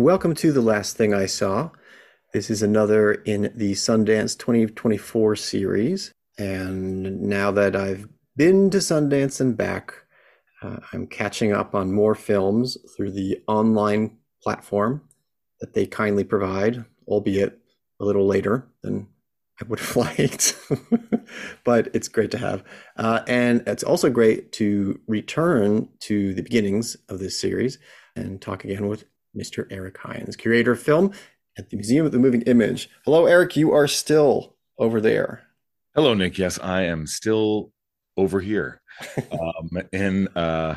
Welcome to The Last Thing I Saw. This is another in the Sundance 2024 series. And now that I've been to Sundance and back, I'm catching up on more films through the online platform that they kindly provide, albeit a little later than I would have liked. But it's great to have. And it's also great to return to the beginnings of this series and talk again with Mr. Eric Hynes, curator of film at the Museum of the Moving Image. Hello, Eric. You are still over there. Hello, Nick. Yes, I am still over here, in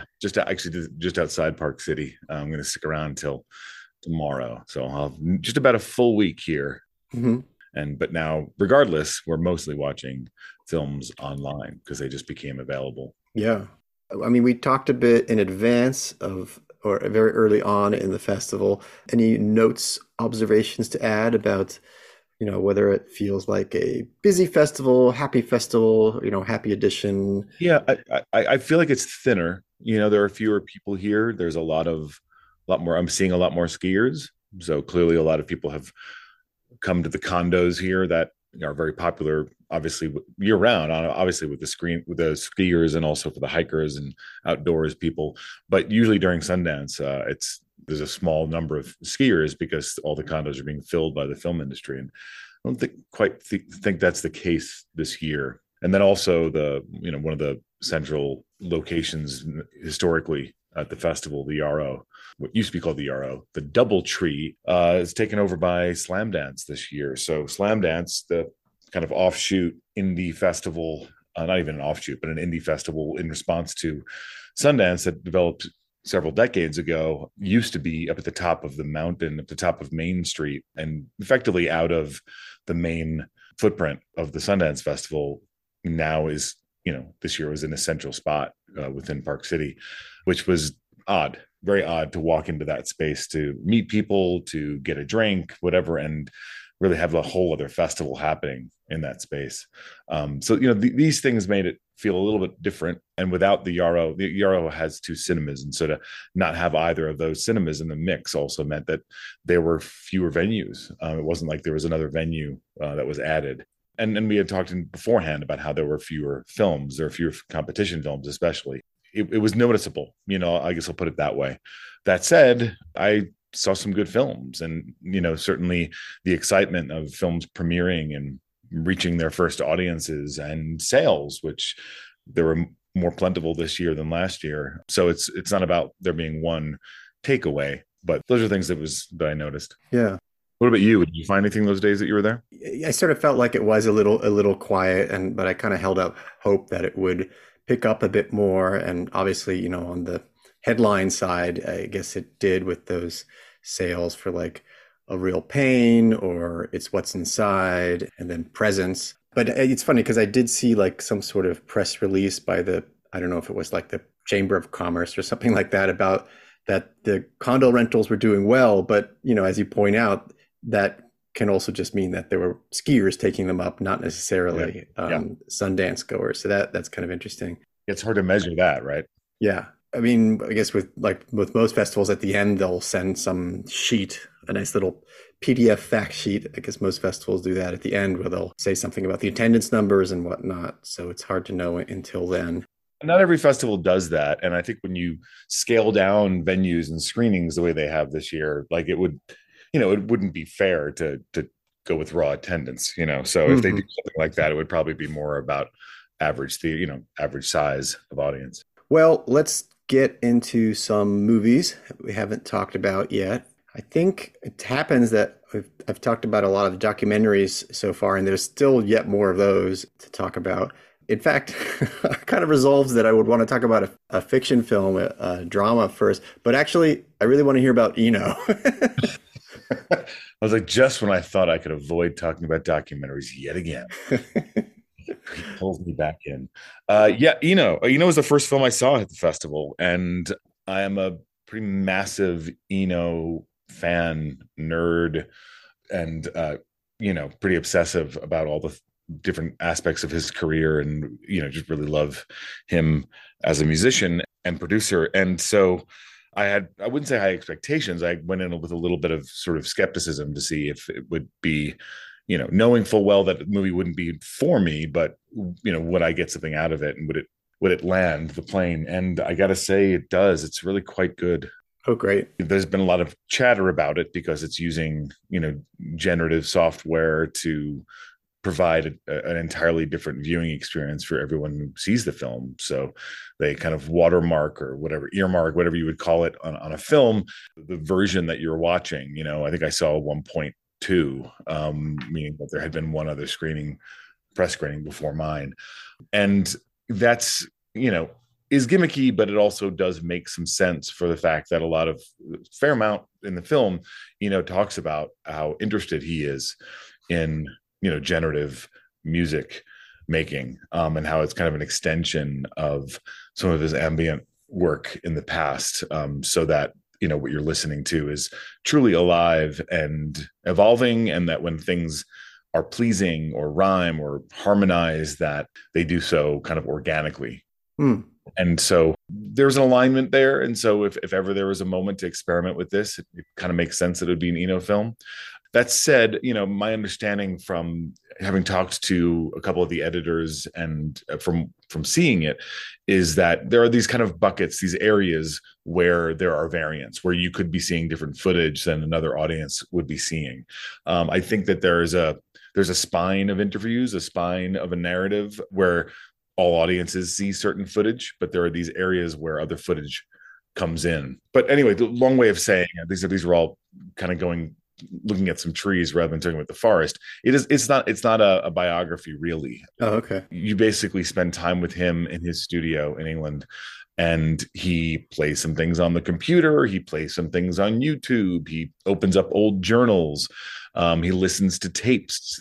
just outside Park City. I'm going to stick around until tomorrow, so I'll have just about a full week here. Mhm. But now, regardless, we're mostly watching films online because they just became available. Yeah. I mean, we talked a bit in advance of, or very early on in the festival. Any notes, observations to add about, whether it feels like a busy festival, happy edition? Yeah, I feel like it's thinner. There are fewer people here. There's lot more. I'm seeing a lot more skiers. So clearly, a lot of people have come to the condos here that are very popular, obviously year round. Obviously, with the skiers and also for the hikers and outdoors people. But usually during Sundance, there's a small number of skiers because all the condos are being filled by the film industry, and I don't think that's the case this year. And then also one of the central locations historically at the festival, the Yarrow, what used to be called the Yarrow, the DoubleTree, is taken over by Slamdance this year. So Slamdance, the kind of offshoot indie festival, not even an offshoot, but an indie festival in response to Sundance that developed several decades ago, used to be up at the top of the mountain, at the top of Main Street, and effectively out of the main footprint of the Sundance Festival. Now is, this year was in a central spot within Park City, which was odd, very odd to walk into that space, to meet people, to get a drink, whatever, and really have a whole other festival happening in that space. These things made it feel a little bit different. And without the Yarrow has two cinemas, and so to not have either of those cinemas in the mix also meant that there were fewer venues. It wasn't like there was another venue that was added. And we had talked beforehand about how there were fewer films, there were fewer competition films, especially. It was noticeable, I guess I'll put it that way. That said, I saw some good films, and certainly the excitement of films premiering and reaching their first audiences and sales, which there were more plentiful this year than last year. So it's not about there being one takeaway, but those are things that I noticed. Yeah. What about you? Did you find anything those days that you were there? I sort of felt like it was a little quiet, but I kind of held out hope that it would pick up a bit more. And obviously, on the headline side, I guess it did with those sales for like A Real Pain or It's What's Inside, and then Presence. But it's funny because I did see like some sort of press release by I don't know if it was like the Chamber of Commerce or something like that, about that the condo rentals were doing well. But, as you point out, that can also just mean that there were skiers taking them up, not necessarily Yeah. Sundance goers. So that's kind of interesting. It's hard to measure that, right? Yeah. I mean, I guess with most festivals, at the end they'll send some sheet, a nice little PDF fact sheet. I guess most festivals do that at the end, where they'll say something about the attendance numbers and whatnot. So it's hard to know until then. Not every festival does that, and I think when you scale down venues and screenings the way they have this year, like it wouldn't be fair to go with raw attendance. So if they do Mhm. something like that, it would probably be more about average size of audience. Well, let's get into some movies we haven't talked about yet. I think it happens that I've talked about a lot of documentaries so far, and there's still yet more of those to talk about. In fact, kind of resolves that I would want to talk about a fiction film, a drama first, but actually, I really want to hear about Eno. I was like, just when I thought I could avoid talking about documentaries yet again, he pulls me back in. Yeah, Eno was the first film I saw at the festival, and I am a pretty massive Eno fan, nerd, and pretty obsessive about all the different aspects of his career, and just really love him as a musician and producer. And so I wouldn't say high expectations. I went in with a little bit of sort of skepticism to see if it would be, knowing full well that the movie wouldn't be for me, but would I get something out of it, and would it land the plane? And I got to say, it does. It's really quite good. Oh, great. There's been a lot of chatter about it because it's using, generative software to provide an entirely different viewing experience for everyone who sees the film. So they kind of watermark or whatever, earmark, whatever you would call it on a film, the version that you're watching. I think I saw 1.2, meaning that there had been one other press screening before mine. And that's, is gimmicky, but it also does make some sense for the fact that fair amount in the film, talks about how interested he is in, generative music making, and how it's kind of an extension of some of his ambient work in the past, so that, what you're listening to is truly alive and evolving, and that when things are pleasing or rhyme or harmonize, that they do so kind of organically. And so there's an alignment there. And so if ever there was a moment to experiment with this, it kind of makes sense that it would be an Eno film. That said, my understanding from having talked to a couple of the editors and from seeing it is that there are these kind of buckets, these areas where there are variants, where you could be seeing different footage than another audience would be seeing. I think that there's a spine of interviews, a spine of a narrative where all audiences see certain footage, but there are these areas where other footage comes in. But anyway, the long way of saying these are all kind of looking at some trees rather than talking about the forest. It's not a biography, really. Oh, okay. You basically spend time with him in his studio in England, and he plays some things on the computer. He plays some things on YouTube. He opens up old journals. He listens to tapes.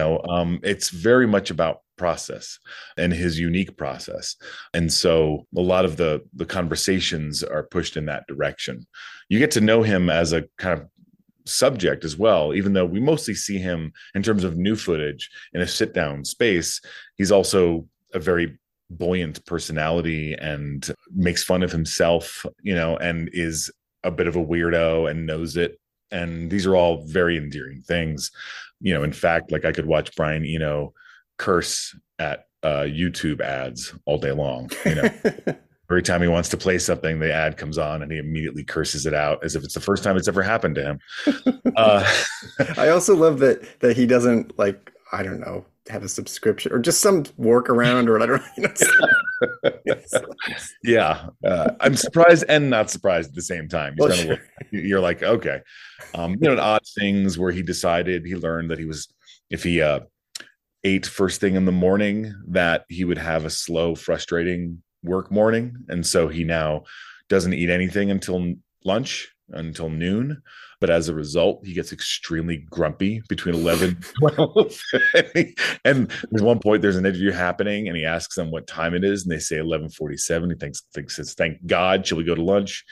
It's very much about process and his unique process. And so a lot of the conversations are pushed in that direction. You get to know him as a kind of subject as well, even though we mostly see him in terms of new footage in a sit down space. He's also a very buoyant personality and makes fun of himself, and is a bit of a weirdo and knows it. And these are all very endearing things. In fact, like I could watch Brian Eno curse at YouTube ads all day long. Every time he wants to play something, the ad comes on and he immediately curses it out as if it's the first time it's ever happened to him. I also love that he doesn't, like, I don't know, have a subscription or just some workaround or whatever. Yeah. I'm surprised and not surprised at the same time. Well, sure. You're like, okay. Odd things where he learned that if he ate first thing in the morning, that he would have a slow, frustrating work morning. And so he now doesn't eat anything until lunch, until noon. But as a result, he gets extremely grumpy between 11 and 12. And there's one point, there's an interview happening, and he asks them what time it is, and they say 11:47. He thinks it's thank God. Shall we go to lunch?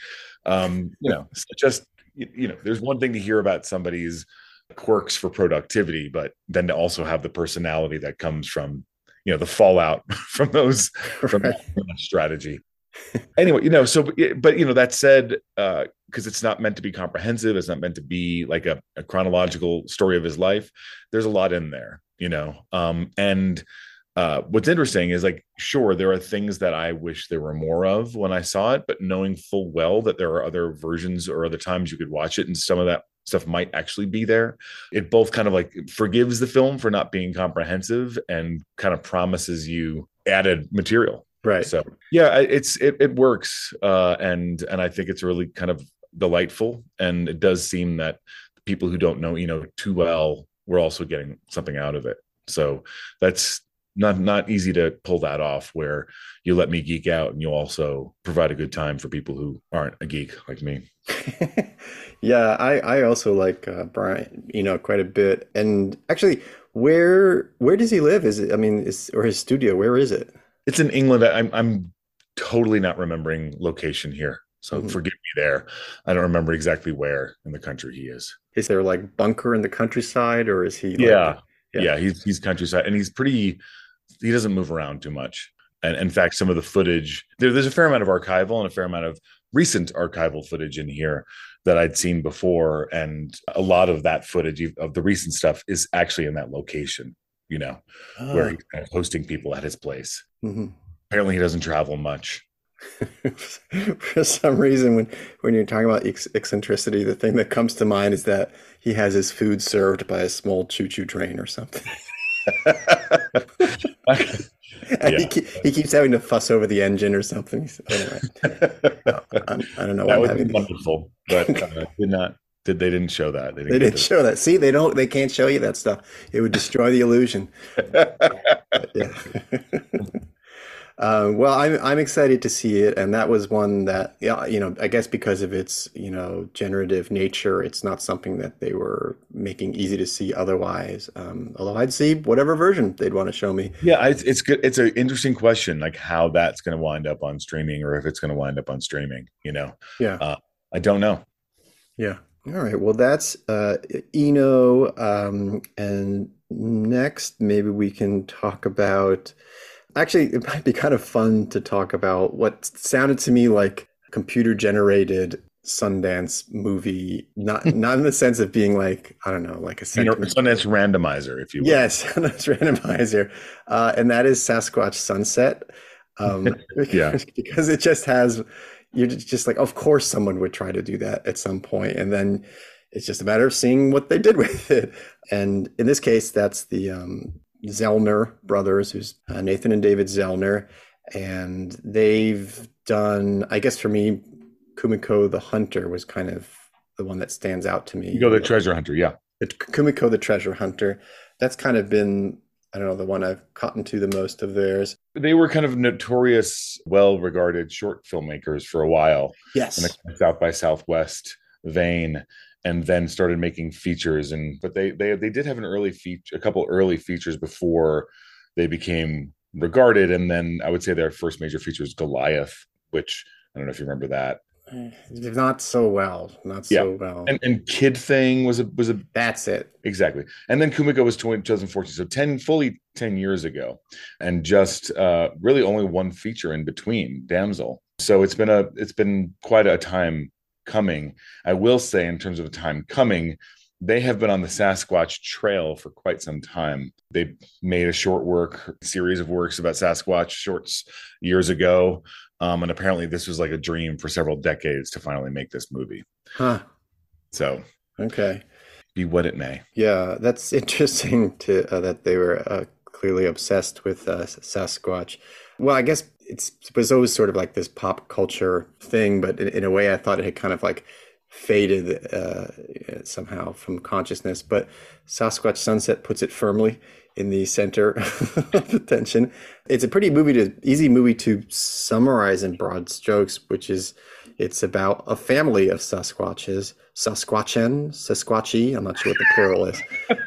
There's one thing to hear about somebody's quirks for productivity, but then to also have the personality that comes from the fallout from that strategy. Anyway, that said, because it's not meant to be comprehensive, it's not meant to be like a chronological story of his life. There's a lot in there, and what's interesting is, like, sure, there are things that I wish there were more of when I saw it, but knowing full well that there are other versions or other times you could watch it, and some of that stuff might actually be there. It both kind of like forgives the film for not being comprehensive and kind of promises you added material. Right. So yeah, it works. And I think it's really kind of delightful. And it does seem that people who don't know, too well, we're also getting something out of it. So that's not easy to pull that off, where you let me geek out and you also provide a good time for people who aren't a geek like me. Yeah, I also like Brian, quite a bit. And actually, where does he live? Is it, or his studio, where is it? It's in England. I'm totally not remembering location here, so forgive me there. I don't remember exactly where in the country he is. Is there like bunker in the countryside, or is he? Yeah. He's countryside, and he doesn't move around too much. And in fact, some of the footage, there's a fair amount of archival and a fair amount of recent archival footage in here that I'd seen before, and a lot of that footage of the recent stuff is actually in that location, where Ah. he's kind of hosting people at his place. Mhm. Apparently, he doesn't travel much. For some reason, when you're talking about eccentricity, the thing that comes to mind is that he has his food served by a small choo-choo train or something. And Yeah. he keeps having to fuss over the engine or something. So anyway, I don't know why That I'm would be having these. wonderful, but they didn't show that. They They didn't get didn't to show that. See, they can't show you that stuff. It would destroy the illusion. that. But yeah. Well, I'm excited to see it, and that was one that, yeah, I guess because of its, generative nature, it's not something that they were making easy to see otherwise. Although I'd see whatever version they'd want to show me. Yeah, it's good. It's an interesting question, like how that's going to wind up on streaming, or if it's going to wind up on streaming. Yeah, Uh, I don't know. yeah. All right. Well, that's Eno, and next maybe we can talk about. Actually, it might be kind of fun to talk about what sounded to me like computer generated Sundance movie, not in the sense of being like, I don't know, like a sentiment. Sundance randomizer, if you will. Yes, Sundance randomizer, and that is Sasquatch Sunset, Yeah. because it just has. You're just like, of course, someone would try to do that at some point, and then it's just a matter of seeing what they did with it. And in this case, that's the Zellner brothers, who's Nathan and David Zellner, and they've done, I guess for me, Kumiko the Hunter was kind of the one that stands out to me. You go the treasure hunter, yeah. Kumiko the Treasure Hunter, that's kind of been, I don't know, the one I've caught into the most of theirs. They were kind of notorious, well-regarded short filmmakers for a while in Yes. the South by Southwest vein, and then started making features. But they did have a couple early features before they became regarded. And then I would say their first major feature was Goliath, which I don't know if you remember that. Not so well. Not Yeah. so well. And Kid Thing was a That's it. exactly. And then Kumiko was 2014, so 10 years ago, and just really only one feature in between, Damsel. So it's been quite a time coming. I will say, in terms of a time coming, they have been on the Sasquatch trail for quite some time. They made a series of works about Sasquatch shorts years ago. And apparently this was like a dream for several decades to finally make this movie. Huh. So Okay. be what it may. Yeah, that's interesting to that they were clearly obsessed with Sasquatch. Well, I guess it was always sort of like this pop culture thing, but in a way, I thought it had kind of like faded somehow from consciousness. But Sasquatch Sunset puts it firmly in the center of attention. It's a pretty easy movie to summarize in broad strokes, which is it's about a family of Sasquatches, Sasquatchy. I'm not sure what the plural is.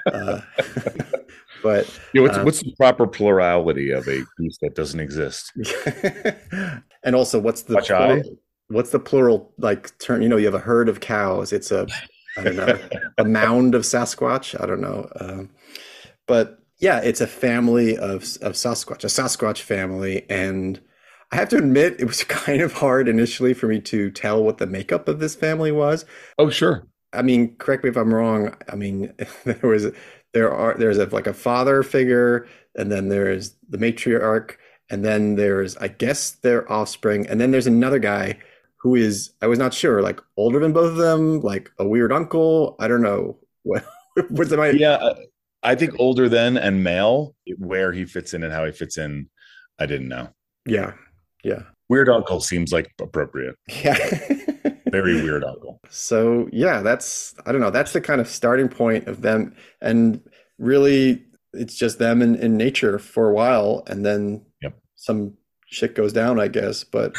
But what's the proper plurality of a beast that doesn't exist? and also, what's the plural like term? You have a herd of cows. It's I don't know, a mound of Sasquatch. I don't know, but yeah, it's a family of Sasquatch, a Sasquatch family, and I have to admit it was kind of hard initially for me to tell what the makeup of this family was. Oh, sure. I mean, correct me if I'm wrong. I mean, there's like a father figure, and then there's the matriarch, and then there's, I guess, their offspring, and then there's another guy who is, I was not sure, like older than both of them, like a weird uncle. I don't know what what's the Yeah, I think older than and male. Where he fits in and how he fits in, I didn't know. Yeah, yeah, Weird uncle seems like appropriate. yeah. Very weird uncle. So yeah, I don't know, that's the kind of starting point of them, and really it's just them in nature for a while, and then Yep. some shit goes down, I guess. But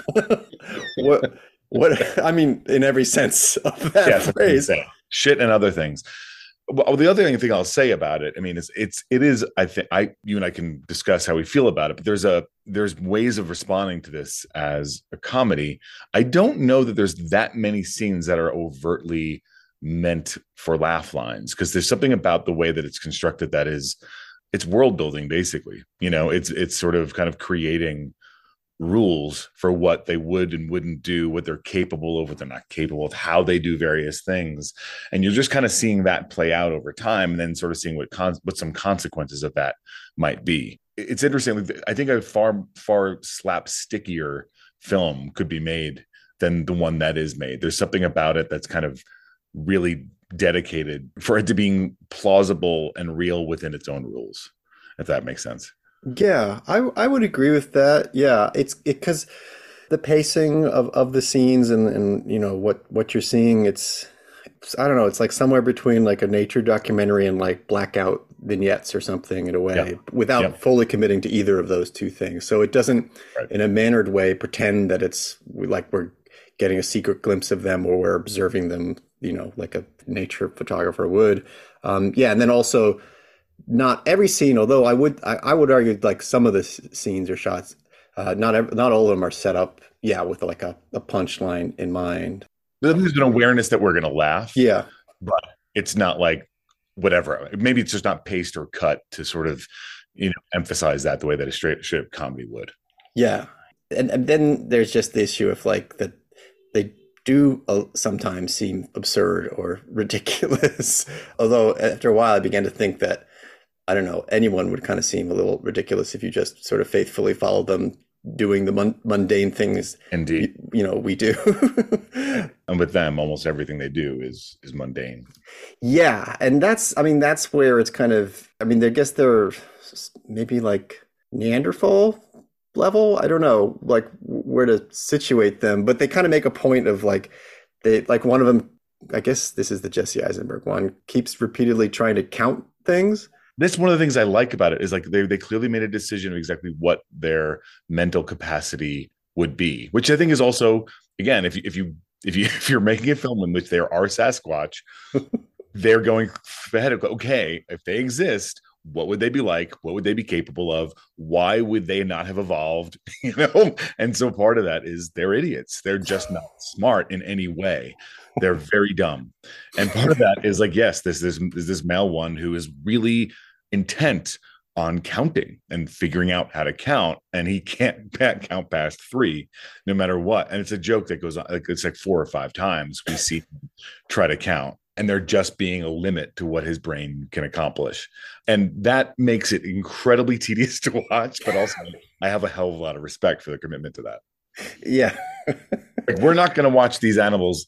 what I mean, in every sense of that phrase. Shit and other things. Well, the other thing I'll say about it, I mean, it is. I think you and I can discuss how we feel about it, but there's ways of responding to this as a comedy. I don't know that there's that many scenes that are overtly meant for laugh lines, because there's something about the way that it's constructed that it's world building, basically. It's sort of kind of creating rules for what they would and wouldn't do, what they're capable of, what they're not capable of, how they do various things. And you're just kind of seeing that play out over time, and then sort of seeing what some consequences of that might be. It's interesting. I think a far slapstickier film could be made than the one that is made. There's something about it that's kind of really dedicated for it to being plausible and real within its own rules, if that makes sense. Yeah, I would agree with that. Yeah, it's because the pacing of the scenes and you know what you're seeing, I don't know, it's like somewhere between like a nature documentary and like blackout vignettes or something in a Yeah. way, without Yeah. fully committing to either of those two things. So it doesn't, Right. in a mannered way, pretend that it's like we're getting a secret glimpse of them or we're observing them, you know, like a nature photographer would. Yeah, and then also not every scene, although I would argue like some of the scenes or shots, not all of them are set up, yeah, with like a punchline in mind. There's an awareness that we're going to laugh, Yeah, but it's not like whatever. Maybe it's just not paced or cut to sort of, emphasize that the way that a straight comedy would. yeah, and then there's just the issue of like that they do sometimes seem absurd or ridiculous. Although after a while, I began to think that I don't know, anyone would kind of seem a little ridiculous if you just sort of faithfully followed them doing the mundane things Indeed. you know we do. And with them, almost everything they do is mundane. Yeah, and that's, I mean, that's where it's kind of, I mean, I guess they're maybe like Neanderthal level. I don't know, like where to situate them, but they kind of make a point of like like one of them, I guess this is the Jesse Eisenberg one, keeps repeatedly trying to count things. That's one of the things I like about it is like they clearly made a decision of exactly what their mental capacity would be, which I think is also, again, if you're making a film in which there are Sasquatch, they're going ahead of, okay, if they exist, what would they be like? What would they be capable of? Why would they not have evolved? And so part of that is they're idiots. They're just not smart in any way. They're very dumb. And part of that is like, yes, this male one who is really intent on counting and figuring out how to count, and he can't count past three no matter what. And it's a joke that goes on, like it's like 4 or 5 times we see him try to count, and there just being a limit to what his brain can accomplish. And that makes it incredibly tedious to watch, but also I have a hell of a lot of respect for the commitment to that. Yeah. Like, we're not going to watch these animals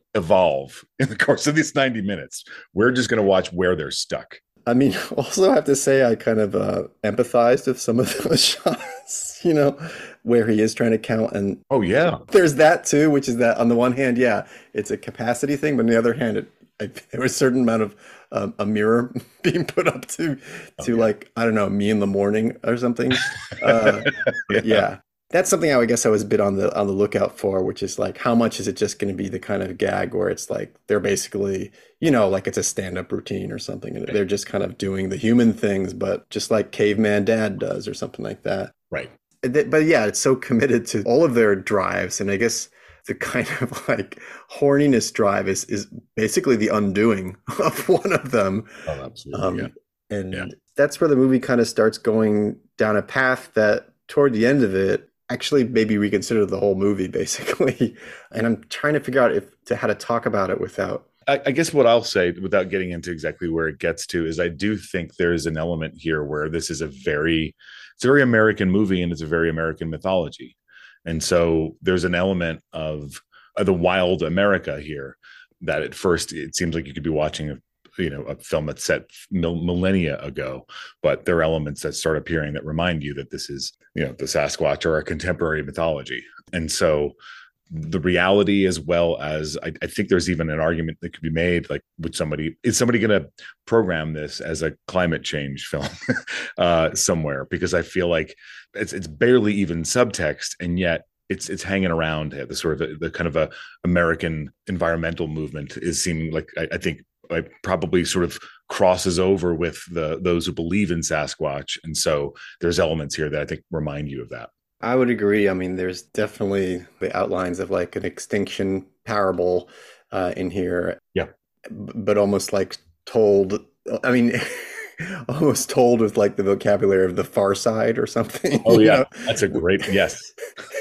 evolve in the course of these 90 minutes. We're just going to watch where they're stuck. I mean, also I have to say I kind of empathized with some of those shots, you know, where he is trying to count. And Oh, yeah. there's that too, which is that on the one hand, yeah, it's a capacity thing, but on the other hand, there was a certain amount of a mirror being put up Oh, to yeah. like, I don't know, me in the morning or something. Uh, Yeah. yeah. That's something I would guess I was a bit on the lookout for, which is like, how much is it just going to be the kind of gag where it's like they're basically, you know, like it's a stand-up routine or something, and they're just kind of doing the human things, but just like Caveman Dad does or something like that. Right. But yeah, it's so committed to all of their drives, and I guess the kind of like horniness drive is basically the undoing of one of them. Oh, absolutely. Yeah. Um, Yeah. and that's where the movie kind of starts going down a path that toward the end of it actually maybe reconsider the whole movie basically. And I'm trying to figure out how to talk about it without. I guess what I'll say, without getting into exactly where it gets to, is I do think there's an element here where this is it's a very American movie, and it's a very American mythology. And so there's an element of the wild America here that at first it seems like you could be watching a film that's set millennia ago, but there are elements that start appearing that remind you that this is, the Sasquatch or a contemporary mythology. And so the reality, as well as I think there's even an argument that could be made, like, is somebody going to program this as a climate change film somewhere? Because I feel like it's barely even subtext, and yet it's hanging around. The sort of the kind of a American environmental movement is seeming like, I think it probably sort of crosses over with those who believe in Sasquatch. And so there's elements here that I think remind you of that. I would agree. I mean, there's definitely the outlines of like an extinction parable in here, Yeah. but almost like told. I mean, almost told with like the vocabulary of the Far Side or something, Oh yeah, that's a great yes.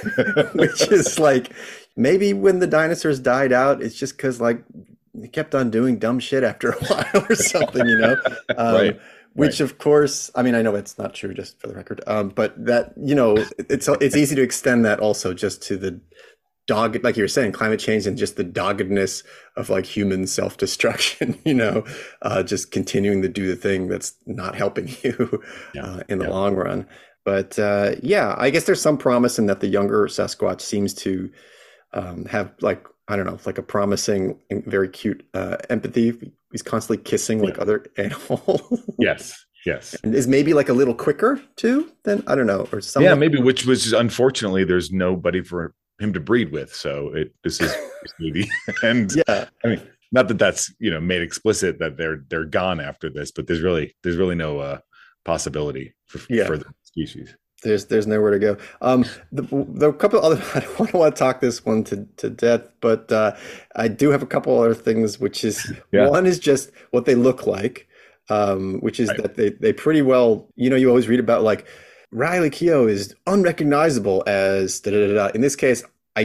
which is like maybe when the dinosaurs died out, it's just because like they kept on doing dumb shit after a while or something. Right, right. Which of course, I mean, I know it's not true, just for the record, but that it's easy to extend that also just to the dogged, like you were saying, climate change and just the doggedness of like human self-destruction, just continuing to do the thing that's not helping you Yeah, in the yeah, long run. But yeah, I guess there's some promise in that the younger Sasquatch seems to have like, I don't know, like a promising and very cute empathy. He's constantly kissing yeah. like other animals Yes, yes. and is maybe like a little quicker too than, I don't know, or Yeah, somewhat. maybe, which was unfortunately there's nobody for him to breed with. So this is his movie. And Yeah. I mean, not that that's, made explicit that they're gone after this, but there's really no possibility for Yeah. the species. There's nowhere to go. The couple other I don't want to talk this one to death, but I do have a couple other things, which is Yeah. one is just what they look like, which is Right. that they pretty well, you always read about like Riley Keough is unrecognizable as da da da da. In this case,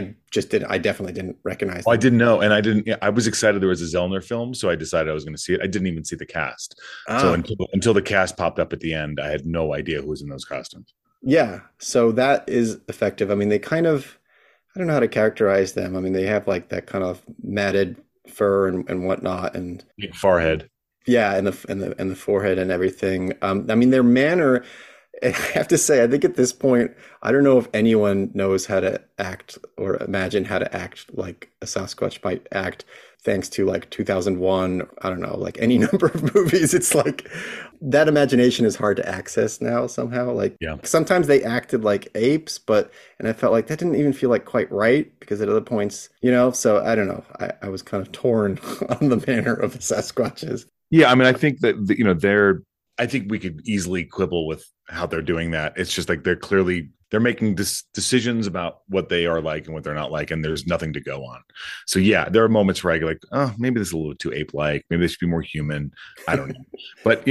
I definitely didn't recognize Well, I them. didn't know, and I didn't. I was excited there was a Zellner film, so I decided I was going to see it. I didn't even see the cast, so Ah, until the cast popped up at the end, I had no idea who was in those costumes. yeah. So that is effective. I mean, they kind of, I don't know how to characterize them. I mean, they have like that kind of matted fur and whatnot, and Big forehead. yeah, and the forehead and everything. I mean, their manner. I have to say, I think at this point, I don't know if anyone knows how to act or imagine how to act like a Sasquatch might act, thanks to like 2001. I don't know, like any number of movies. It's like that imagination is hard to access now somehow. Like Yeah. sometimes they acted like apes, and I felt like that didn't even feel like quite right because at other points, so I don't know. I was kind of torn on the manner of the Sasquatches. Yeah, I mean, I think that they're. I think we could easily quibble with how they're doing that. It's just like they're making decisions about what they are like and what they're not like, and there's nothing to go on. So yeah, there are moments where I go like, oh, maybe this is a little too ape-like. Maybe they should be more human. I don't know, but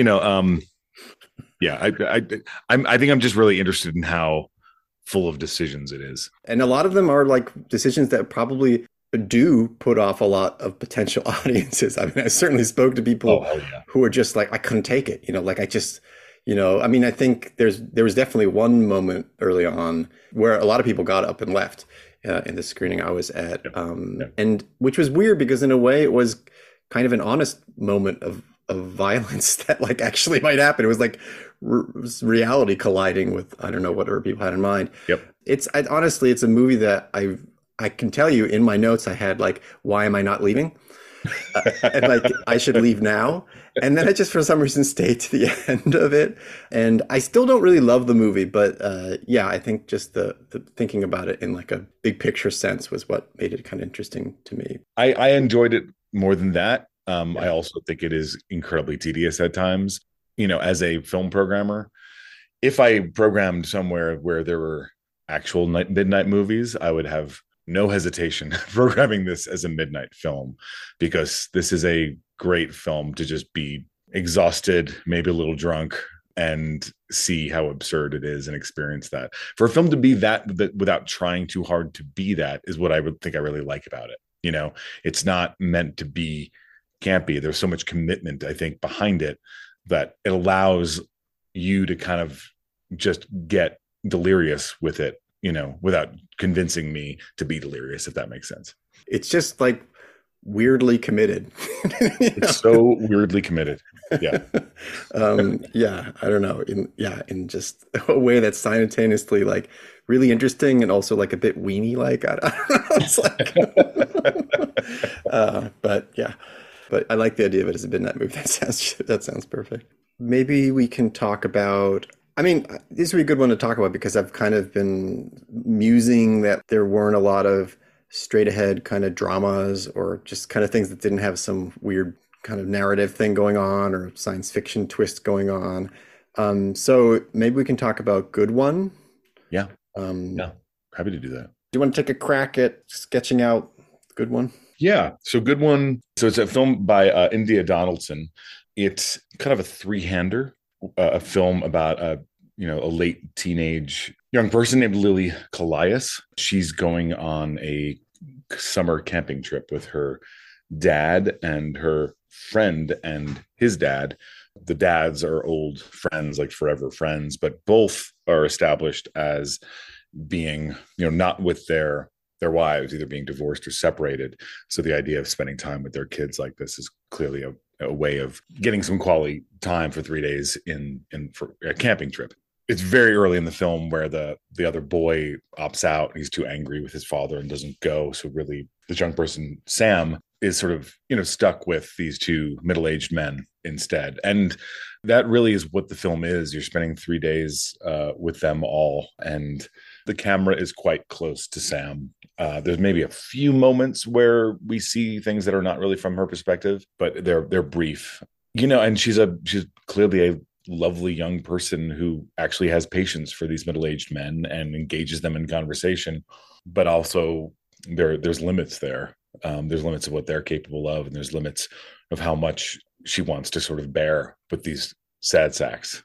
yeah, I think I'm just really interested in how full of decisions it is. And a lot of them are like decisions that probably do put off a lot of potential audiences. I mean, I certainly spoke to Oh people hell yeah, who were just like, I couldn't take it. Like I just, I mean, I think there was definitely one moment early on where a lot of people got up and left in the screening I was at, yeah, yeah. and which was weird because in a way it was kind of an honest moment of violence that like actually might happen. It was like reality colliding with I don't know whatever people had in mind. Yep. Honestly, it's a movie that I can tell you in my notes I had like, why am I not leaving? And like I should leave now. And then I just for some reason stayed to the end of it. And I still don't really love the movie, but yeah, I think just the thinking about it in like a big picture sense was what made it kind of interesting to me. I enjoyed it more than that. I Yeah. also think it is incredibly tedious at times. As a film programmer, if I programmed somewhere where there were actual midnight movies, I would have no hesitation programming this as a midnight film because this is a great film to just be exhausted, maybe a little drunk, and see how absurd it is and experience that. For a film to be that without trying too hard to be that is what I would think I really like about it. It's not meant to be campy. There's so much commitment, I think, behind it that it allows you to kind of just get delirious with it, without convincing me to be delirious, if that makes sense. It's just like weirdly committed. You It's so weirdly committed. Yeah. yeah, I don't know. In just a way that's simultaneously like really interesting and also like a bit weenie like. I don't know. It's like but yeah. But I like the idea of it as a midnight movie. That sounds perfect. Maybe we can talk about. I mean, this would be a good one to talk about because I've kind of been musing that there weren't a lot of straight ahead kind of dramas or just kind of things that didn't have some weird kind of narrative thing going on or science fiction twist going on. So maybe we can talk about Good One. Yeah. Do Yeah. Happy to do that. you want to take a crack at sketching out Good One? Yeah. So Good One. So it's a film by India Donaldson. It's kind of a three-hander, a film about a late teenage young person named Lily Colias. She's going on a summer camping trip with her dad and her friend and his dad. The dads are old friends, like forever friends, but both are established as being, not with their wives, either being divorced or separated. So the idea of spending time with their kids like this is clearly a way of getting some quality time for 3 days in for a camping trip. It's very early in the film where the other boy opts out. He's too angry with his father and doesn't go. So really, this young person, Sam, is sort of stuck with these two middle-aged men instead. And that really is what the film is. You're spending 3 days with them all, and the camera is quite close to Sam. There's maybe a few moments where we see things that are not really from her perspective, but they're brief. And she's clearly a lovely young person who actually has patience for these middle-aged men and engages them in conversation, but also there's limits there. There's limits of what they're capable of, and there's limits of how much she wants to sort of bear with these sad sacks.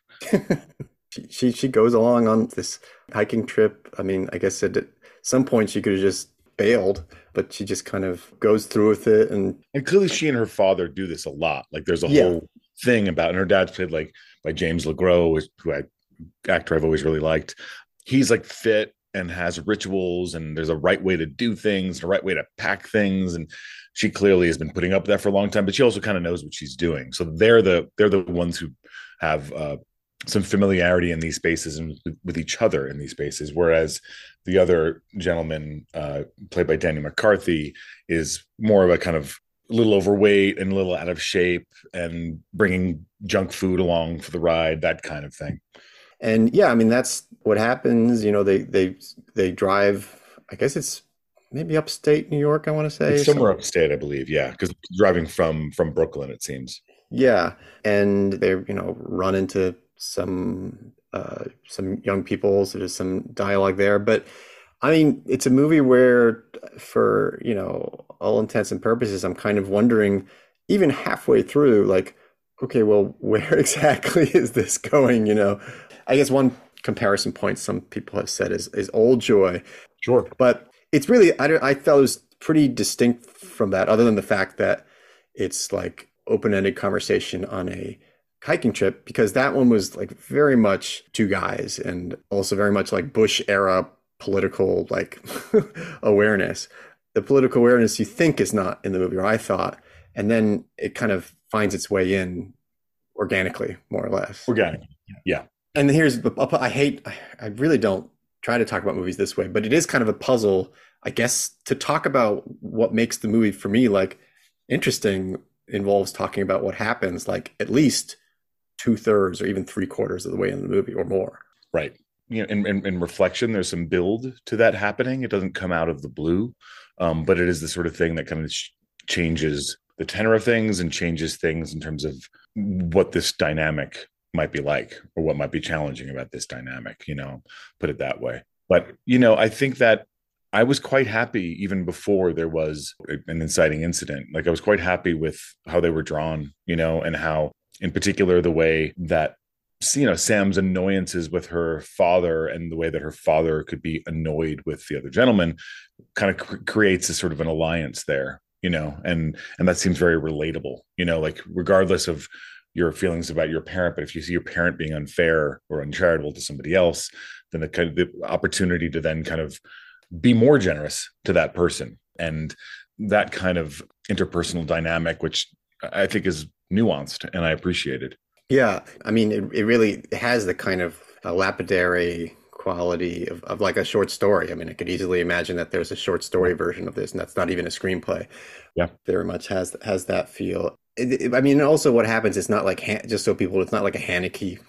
She goes along on this hiking trip. I mean, I guess at some point she could have just bailed, but she just kind of goes through with it. And clearly she and her father do this a lot. Like there's a whole thing about, and her dad's played like by James LeGros, actor I've always really liked. He's like fit and has rituals, and there's a right way to do things, a right way to pack things. And she clearly has been putting up with that for a long time, but she also kind of knows what she's doing. So they're the ones who have some familiarity in these spaces and with each other in these spaces. Whereas the other gentleman, played by Danny McCarthy, is more of a kind of a little overweight and a little out of shape and bringing junk food along for the ride, that kind of thing. And yeah, I mean, that's what happens. They drive, I guess it's maybe upstate New York, I want to say. It's somewhere upstate, I believe. Yeah. Because driving from Brooklyn, it seems. Yeah. And they, run into some young people. So there's some dialogue there. But I mean, it's a movie where, for, all intents and purposes, I'm kind of wondering, even halfway through, like, okay, well, where exactly is this going? I guess one comparison point some people have said is Old Joy. Sure. But it's really, I felt it was pretty distinct from that, other than the fact that it's like open-ended conversation on a hiking trip, because that one was like very much two guys and also very much like Bush era political like awareness. The political awareness you think is not in the movie, or I thought, and then it kind of finds its way in organically, more or less. Organically, yeah. And here's, I really don't try to talk about movies this way, but it is kind of a puzzle, I guess, to talk about what makes the movie, for me, like interesting, involves talking about what happens like at least 2/3 or even 3/4 of the way in the movie or more. Right. In reflection, there's some build to that happening. It doesn't come out of the blue, but it is the sort of thing that kind of changes the tenor of things and changes things in terms of what this dynamic might be like, or what might be challenging about this dynamic, put it that way. But, I think that I was quite happy even before there was an inciting incident. Like I was quite happy with how they were drawn, and how, in particular, the way that, Sam's annoyances with her father and the way that her father could be annoyed with the other gentleman kind of creates a sort of an alliance there, and that seems very relatable, like regardless of your feelings about your parent, but if you see your parent being unfair or uncharitable to somebody else, then the opportunity to then kind of be more generous to that person, and that kind of interpersonal dynamic, which I think is nuanced and I appreciated. Yeah, I mean, it really has the kind of lapidary quality of like a short story. I mean, I could easily imagine that there's a short story version of this, and that's not even a screenplay. Yeah, very much has that feel. I mean, also what happens is not like, just so people, it's not like a Haneke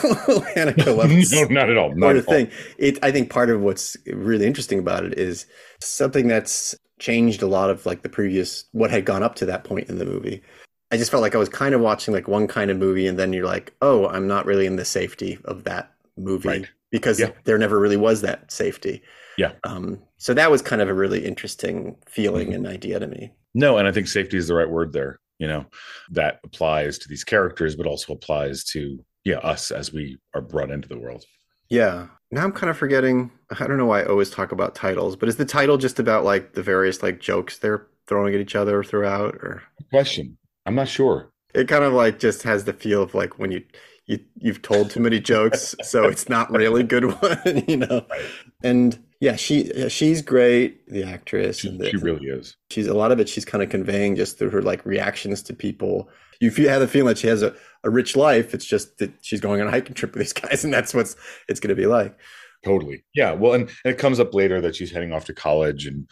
no, not at all. Not at all. Thing. I think part of what's really interesting about it is something that's changed a lot of like the previous, what had gone up to that point in the movie. I just felt like I was kind of watching like one kind of movie, and then you're like, oh, I'm not really in the safety of that movie, right, because there never really was that safety. Yeah. So that was kind of a really interesting feeling and idea to me. No, and I think safety is the right word there. you know, that applies to these characters, but also applies to, yeah, us as we are brought into the world. Yeah. Now I'm kind of forgetting. I don't know why I always talk about titles, but is the title just about like the various like jokes they're throwing at each other throughout, or Question. I'm not sure. it kind of like just has the feel of like when you've told too many jokes, so it's not really a good one, you know? Right. And yeah, she's great, the actress, and She really is. she's a lot of it. She's kind of conveying just through her like reactions to people. Have the feeling that she has a rich life. It's just that she's going on a hiking trip with these guys, and that's what's it's going to be like. Totally. Yeah. Well, and it comes up later that she's heading off to college and,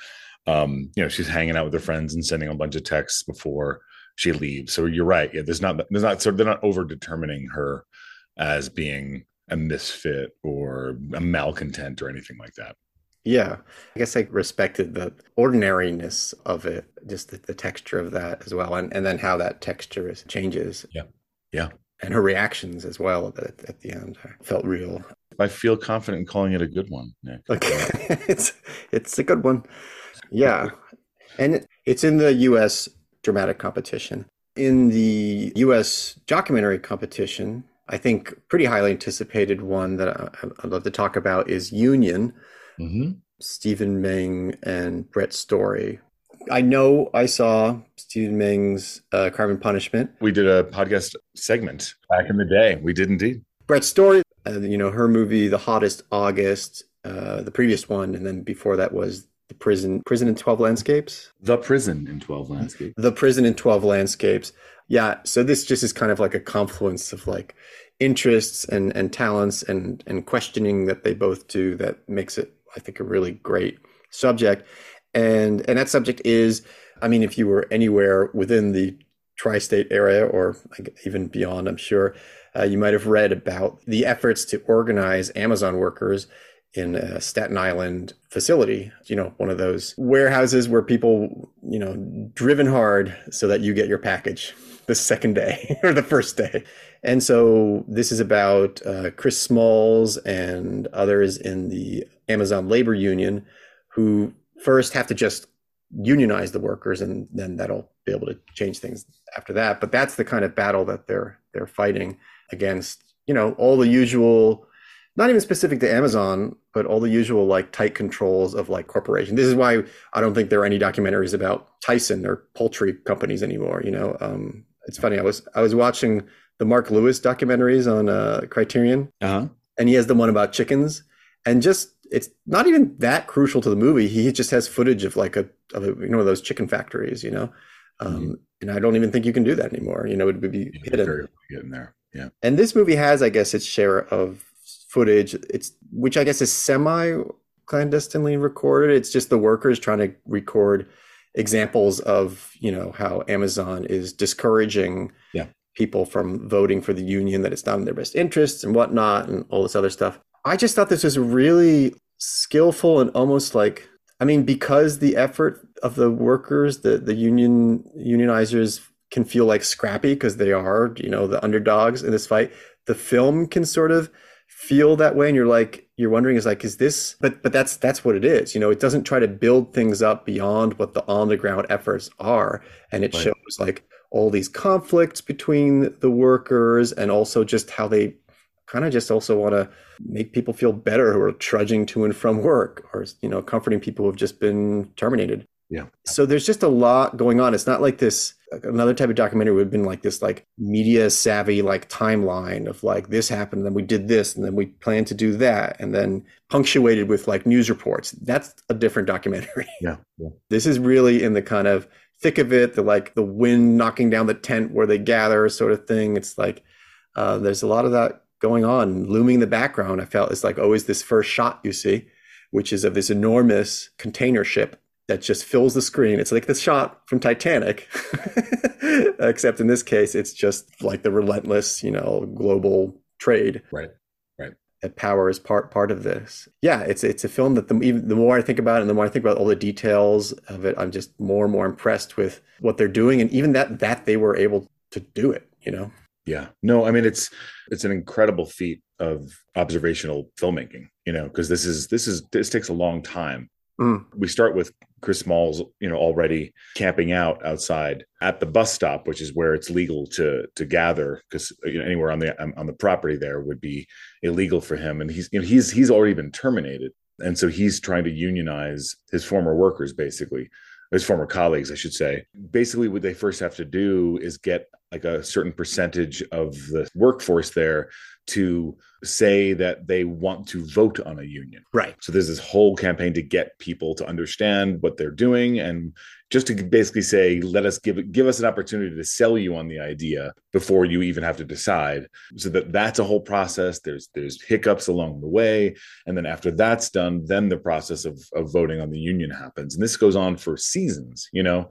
she's hanging out with her friends and sending a bunch of texts before she leaves. So you're right. Yeah. They're not over determining her as being a misfit or a malcontent or anything like that. Yeah, I guess I respected the ordinariness of it, just the texture of that as well, and then how that texture changes, Yeah. Yeah. and her reactions as well at the end felt real. I feel confident in calling it a good one, Nick. Okay, it's a good one. Yeah, and it's in the U.S. dramatic competition. In the U.S. documentary competition, I think pretty highly anticipated one that I'd love to talk about is Union. Mm-hmm. Stephen Meng and Brett Story. I know I saw Stephen Meng's Crime and Punishment. We did a podcast segment back in the day. We did indeed. Brett Story, her movie The Hottest August, the previous one, and then before that was The Prison in 12 Landscapes. The Prison in 12 Landscapes. The Prison in 12 Landscapes. Yeah, so this just is kind of like a confluence of like interests and talents and questioning that they both do that makes it, I think, a really great subject. And that subject is, I mean, if you were anywhere within the tri-state area or even beyond, I'm sure you might have read about the efforts to organize Amazon workers in a Staten Island facility, one of those warehouses where people, driven hard so that you get your package the second day or the first day. And so this is about Chris Smalls and others in the Amazon labor union who first have to just unionize the workers, and then that'll be able to change things after that. But that's the kind of battle that they're fighting against, all the usual, not even specific to Amazon, but all the usual like tight controls of like corporation. This is why I don't think there are any documentaries about Tyson or poultry companies anymore. It's funny. I was watching the Mark Lewis documentaries on Criterion, and he has the one about chickens, and just it's not even that crucial to the movie. He just has footage of like of those chicken factories, and I don't even think you can do that anymore. It would be hidden. Getting there, yeah. And this movie has, I guess, its share of footage. Which I guess is semi clandestinely recorded. It's just the workers trying to record examples of how Amazon is discouraging people from voting for the union, that it's not in their best interests and whatnot, and all this other stuff. I just thought this was really skillful and almost like, I mean, because the effort of the workers, the unionizers can feel like scrappy because they are, the underdogs in this fight. The film can sort of feel that way, and you're wondering is this, but that's what it is. It doesn't try to build things up beyond what the on the ground efforts are, and it shows like all these conflicts between the workers, and also just how they kind of just also want to make people feel better who are trudging to and from work, or comforting people who have just been terminated. Yeah. So there's just a lot going on. It's not like this, another type of documentary would have been like this, like media savvy, like timeline of like this happened, and then we did this, and then we plan to do that, and then punctuated with like news reports. That's a different documentary. Yeah. This is really in the kind of thick of it, the wind knocking down the tent where they gather sort of thing. It's like there's a lot of that going on, looming in the background. I felt it's like always this first shot you see, which is of this enormous container ship that just fills the screen. It's like the shot from Titanic, except in this case, it's just like the relentless, global trade. Right. That power is part of this. Yeah, it's a film that the more I think about it, and the more I think about all the details of it, I'm just more and more impressed with what they're doing, and even that they were able to do it. Yeah. No, I mean, it's an incredible feat of observational filmmaking, because this takes a long time. We start with Chris Small's, already camping outside at the bus stop, which is where it's legal to gather, because anywhere on the property there would be illegal for him. And he's already been terminated, and so he's trying to unionize his former workers, basically his former colleagues, I should say. Basically, what they first have to do is get like a certain percentage of the workforce there to say that they want to vote on a union. Right. So there's this whole campaign to get people to understand what they're doing, and just to basically say, let us give us an opportunity to sell you on the idea before you even have to decide. So that's a whole process. There's hiccups along the way. And then after that's done, then the process of voting on the union happens. And this goes on for seasons,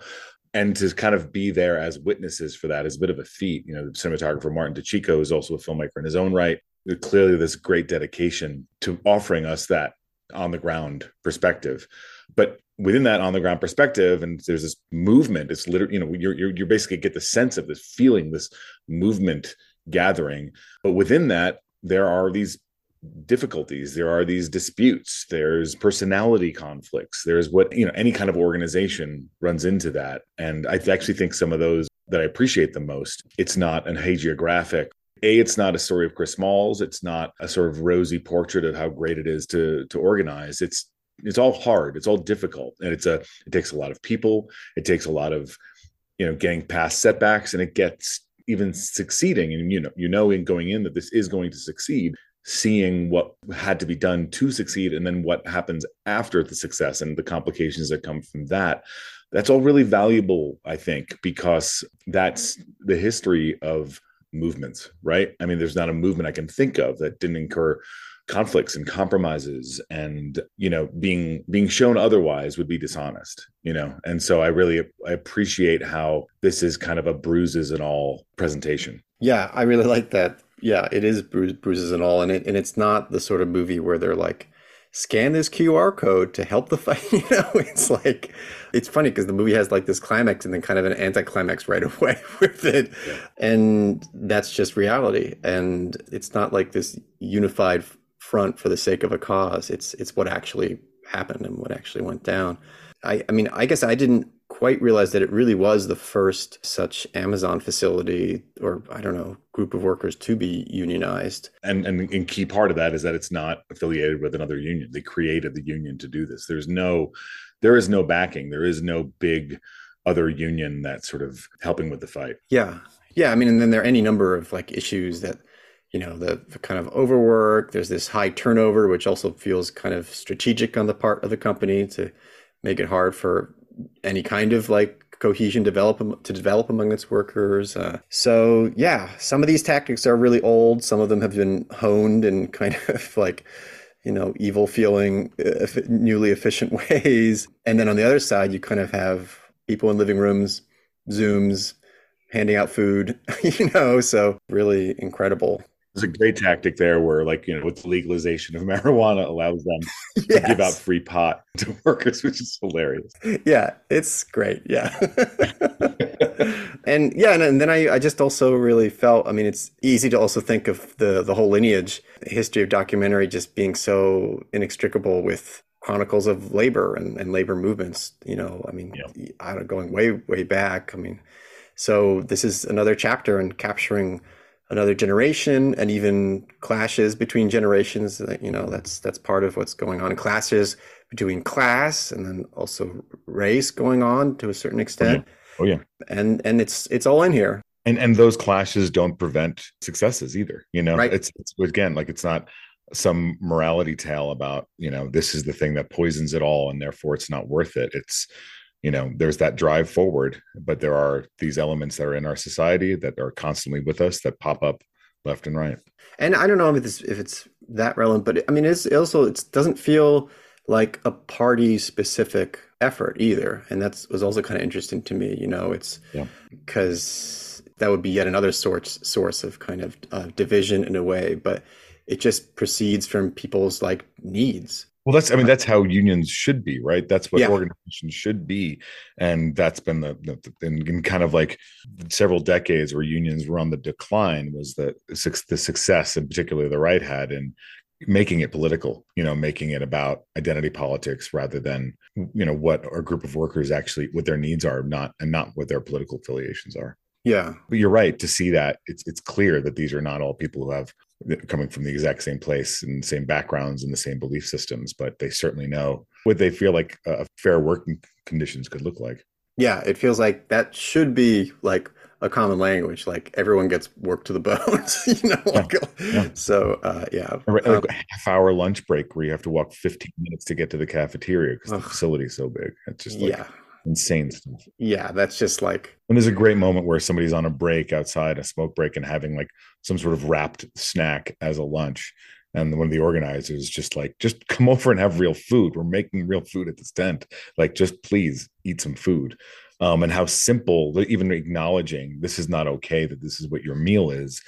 and to kind of be there as witnesses for that is a bit of a feat. The cinematographer Martin DeCicco is also a filmmaker in his own right. There's clearly this great dedication to offering us that on the ground perspective. But within that on the ground perspective, and there's this movement, it's literally, you're basically get the sense of this feeling, this movement gathering. But within that, there are these difficulties, there are these disputes, there's personality conflicts, there's what any kind of organization runs into that. And I actually think some of those that I appreciate the most, it's not an hagiographic, it's not a story of Chris Smalls, it's not a sort of rosy portrait of how great it is to organize. It's all hard, it's all difficult, and it takes a lot of people, it takes a lot of getting past setbacks, and it gets even succeeding, and in going in that this is going to succeed, seeing what had to be done to succeed, and then what happens after the success and the complications that come from that. That's all really valuable, I think, because that's the history of movements, right? I mean, there's not a movement I can think of that didn't incur conflicts and compromises, and being shown otherwise would be dishonest, and so I appreciate how this is kind of a bruises and all presentation. Yeah, I really like that. Yeah, it is bruises and all, and it's not the sort of movie where they're like, scan this QR code to help the fight. It's like, it's funny because the movie has like this climax and then kind of an anticlimax right away with it. Yeah. And that's just reality. And it's not like this unified front for the sake of a cause. It's what actually happened and what actually went down. I mean, I guess I didn't quite realize that it really was the first such Amazon facility, or I don't know, group of workers to be unionized. And key part of that is that it's not affiliated with another union. They created the union to do this. There is no backing. There is no big other union that's sort of helping with the fight. Yeah. I mean, and then there are any number of like issues that, the kind of overwork, there's this high turnover, which also feels kind of strategic on the part of the company to make it hard for any kind of like cohesion to develop among its workers. So yeah, some of these tactics are really old. Some of them have been honed in kind of like, evil feeling, newly efficient ways. And then on the other side, you kind of have people in living rooms, Zooms, handing out food, so really incredible. There's a great tactic there where, like, with the legalization of marijuana allows them to give out free pot to workers, which is hilarious. Yeah, it's great. Yeah. And then I just also really felt, I mean, it's easy to also think of the whole lineage, the history of documentary just being so inextricable with chronicles of labor and labor movements, I mean, I don't going way, way back. I mean, so this is another chapter in capturing another generation, and even clashes between generations. That's part of what's going on. And clashes between class and then also race going on to a certain extent. Oh yeah. And it's all in here. And those clashes don't prevent successes either. Right. It's again, like, it's not some morality tale about, this is the thing that poisons it all and therefore it's not worth it. It's, there's that drive forward, but there are these elements that are in our society that are constantly with us that pop up left and right. And I don't know if it's that relevant, but I mean, it doesn't feel like a party specific effort either. And that was also kind of interesting to me, it's because that would be yet another source of kind of division in a way, but it just proceeds from people's like needs. Well, that's how unions should be, right? That's what organizations should be. And that's been in kind of like several decades where unions were on the decline, was the success, in particular the right had in making it political, making it about identity politics rather than, what a group of workers actually, what their needs are, not what their political affiliations are. Yeah. But you're right to see that it's clear that these are not all people who have coming from the exact same place and same backgrounds and the same belief systems, but they certainly know what they feel like fair working conditions could look like. Yeah, it feels like that should be like a common language. Like everyone gets worked to the bones, Yeah, yeah. Yeah. Like a half-hour lunch break where you have to walk 15 minutes to get to the cafeteria because the Ugh, facility is so big. It's just like yeah. insane stuff. Yeah, that's just like, And there's a great moment where somebody's on a break outside, a smoke break, and having like some sort of wrapped snack as a lunch. And one of the organizers just like, just come over and have real food. We're making real food at this tent. Like, just please eat some food. And how simple, even acknowledging this is not okay, that this is what your meal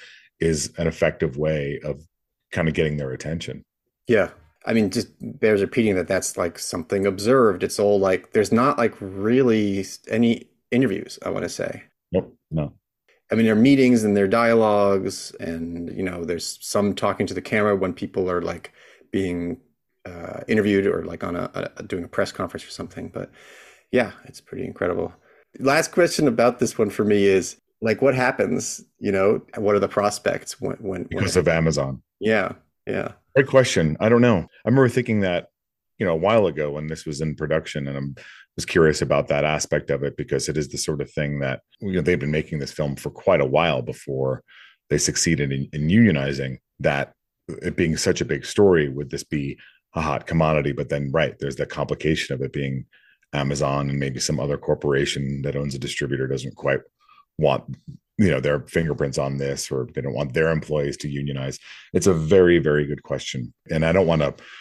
is an effective way of kind of getting their attention. yeah. I mean, just bears repeating that that's like something observed. It's all like, there's not like really any interviews, I want to say. Nope, no. I mean, there are meetings and there are dialogues, and there's some talking to the camera when people are like being interviewed or like on doing a press conference or something. But yeah, it's pretty incredible. Last question about this one for me is like, what happens? What are the prospects Because of Amazon. Yeah, yeah, Great question. I don't know. I remember thinking that, a while ago when this was in production, and I was curious about that aspect of it because it is the sort of thing that, they've been making this film for quite a while before they succeeded in unionizing that. It being such a big story, would this be a hot commodity? But then, right, there's the complication of it being Amazon and maybe some other corporation that owns a distributor doesn't quite want their fingerprints on this, or they don't want their employees to unionize. It's a very, very good question, and I don't want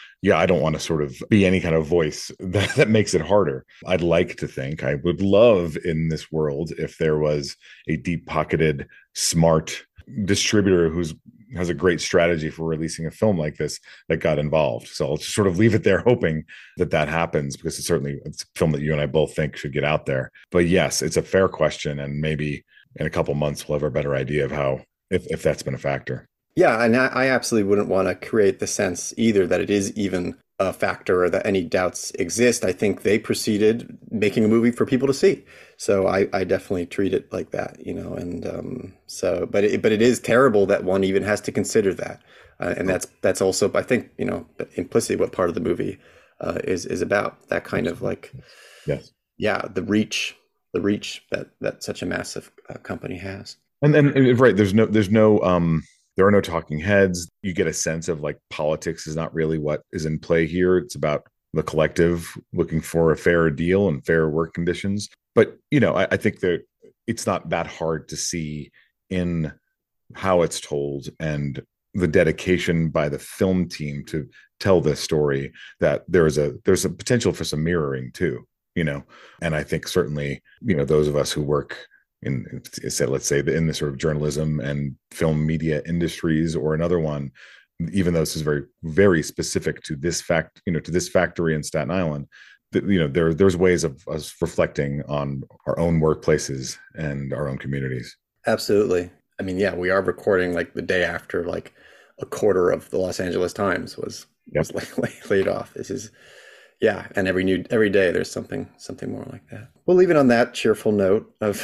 to sort of be any kind of voice that makes it harder. I'd like to think, I would love in this world if there was a deep pocketed smart distributor who's has a great strategy for releasing a film like this that got involved. So I'll just sort of leave it there, hoping that happens, because it's a film that you and I both think should get out there. But yes, it's a fair question, and maybe in a couple months we'll have a better idea of how, if that's been a factor. yeah. And I absolutely wouldn't want to create the sense either that it is even a factor or that any doubts exist. I think they proceeded making a movie for people to see. So I definitely treat it like that, and but it is terrible that one even has to consider that. And that's also, I think, implicitly what part of the movie is about, that kind of like, Yes. yeah, the reach that such a massive company has. And right, there are no talking heads. You get a sense of like politics is not really what is in play here. It's about the collective looking for a fairer deal and fair work conditions. But I think that it's not that hard to see in how it's told and the dedication by the film team to tell this story, that there's a potential for some mirroring too. And I think certainly those of us who work let's say in the sort of journalism and film media industries, or another one, even though this is very, very specific to this to this factory in Staten Island, there's ways of us reflecting on our own workplaces and our own communities. Everybody. I mean, yeah, we are recording like the day after like a quarter of the Los Angeles Times was Yep. laid off. This is, yeah, and every day there's something more like that. We'll leave it on that cheerful note of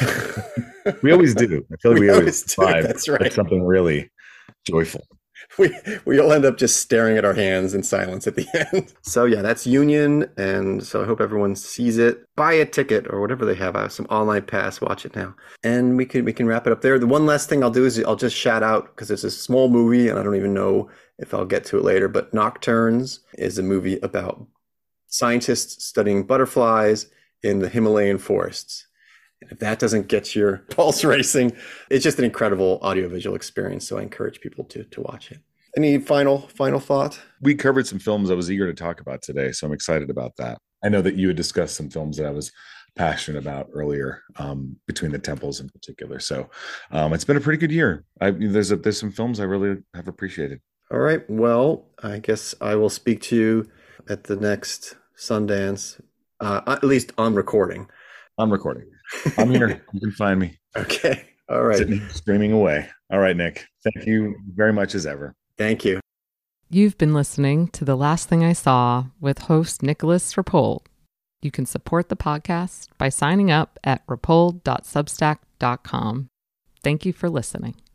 We always do. I feel like we always do. vibe That's right. with something really joyful. We all end up just staring at our hands in silence at the end. So yeah, that's Union, and so I hope everyone sees it. Buy a ticket or whatever they have. I have some online pass. Watch it now, and we can wrap it up there. The one last thing I'll do is I'll just shout out, because it's a small movie, and I don't even know if I'll get to it later. But Nocturnes is a movie about scientists studying butterflies in the Himalayan forests. And if that doesn't get your pulse racing, it's just an incredible audiovisual experience. So I encourage people to watch it. Any final thought? We covered some films I was eager to talk about today, so I'm excited about that. I know that you had discussed some films that I was passionate about earlier, Between the Temples in particular. So it's been a pretty good year. There's some films I really have appreciated. All right. Well, I guess I will speak to you at the next Sundance. At least I'm recording. I'm recording. I'm here. You can find me. Okay. All right. Sitting, streaming away. All right, Nick. Thank you very much as ever. Thank you. You've been listening to The Last Thing I Saw with host Nicholas Rapold. You can support the podcast by signing up at rapold.substack.com. Thank you for listening.